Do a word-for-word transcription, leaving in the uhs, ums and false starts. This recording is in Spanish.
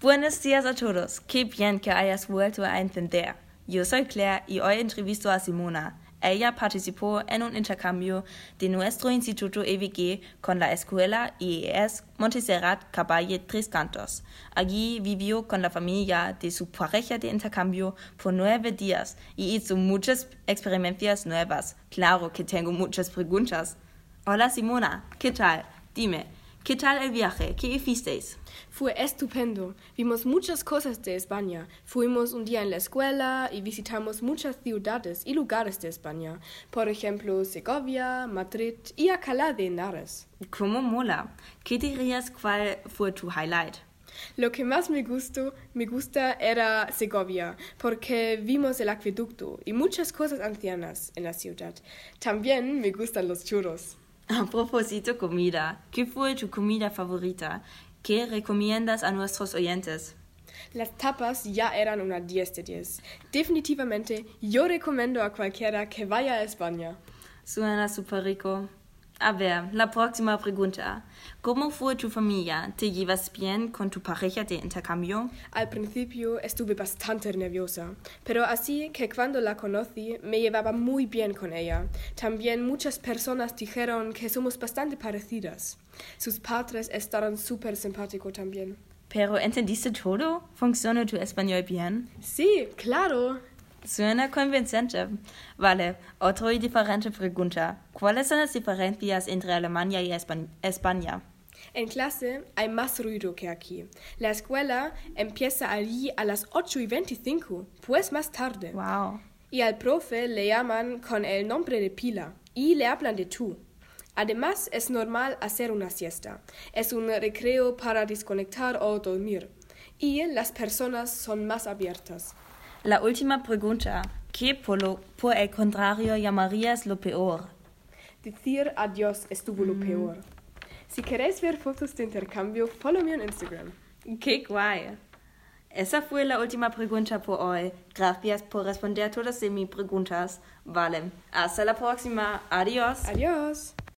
Buenos días a todos. Qué bien que hayas vuelto a entender. Yo soy Claire y hoy entrevisto a Simona. Ella participó en un intercambio de nuestro Instituto E V G con la Escuela I E S Montserrat Caballé Tres Cantos. Allí vivió con la familia de su pareja de intercambio por nueve días y hizo muchas experiencias nuevas. Claro que tengo muchas preguntas. Hola Simona, ¿qué tal? Dime, ¿qué tal el viaje? ¿Qué hicisteis? Fue estupendo. Vimos muchas cosas de España. Fuimos un día en la escuela y visitamos muchas ciudades y lugares de España. Por ejemplo, Segovia, Madrid y Alcalá de Henares. ¿Cómo mola? ¿Qué dirías cuál fue tu highlight? Lo que más me gustó, me gusta era Segovia, porque vimos el acueducto y muchas cosas ancianas en la ciudad. También me gustan los churros. A propósito comida, ¿qué fue tu comida favorita? ¿Qué recomiendas a nuestros oyentes? Las tapas ya eran una diez de diez. Definitivamente, yo recomiendo a cualquiera que vaya a España. Suena súper rico. A ver, la próxima pregunta. ¿Cómo fue tu familia? ¿Te llevas bien con tu pareja de intercambio? Al principio estuve bastante nerviosa, pero así que cuando la conocí me llevaba muy bien con ella. También muchas personas dijeron que somos bastante parecidas. Sus padres estaban súper simpáticos también. ¿Pero entendiste todo? ¿Funcionó tu español bien? Sí, claro. Suena convincente. Vale, otra y diferente pregunta. ¿Cuáles son las diferencias entre Alemania y Espa- España? En clase hay más ruido que aquí. La escuela empieza allí a las ocho y veinticinco, pues más tarde. Wow. Y al profe le llaman con el nombre de pila y le hablan de tú. Además, es normal hacer una siesta. Es un recreo para desconectar o dormir. Y las personas son más abiertas. La última pregunta. ¿Qué por, lo, por el contrario llamarías lo peor? Decir adiós estuvo lo peor. Si queréis ver fotos de intercambio, follow me en Instagram. ¡Qué guay! Esa fue la última pregunta por hoy. Gracias por responder todas de mis preguntas. Vale, hasta la próxima. Adiós. Adiós.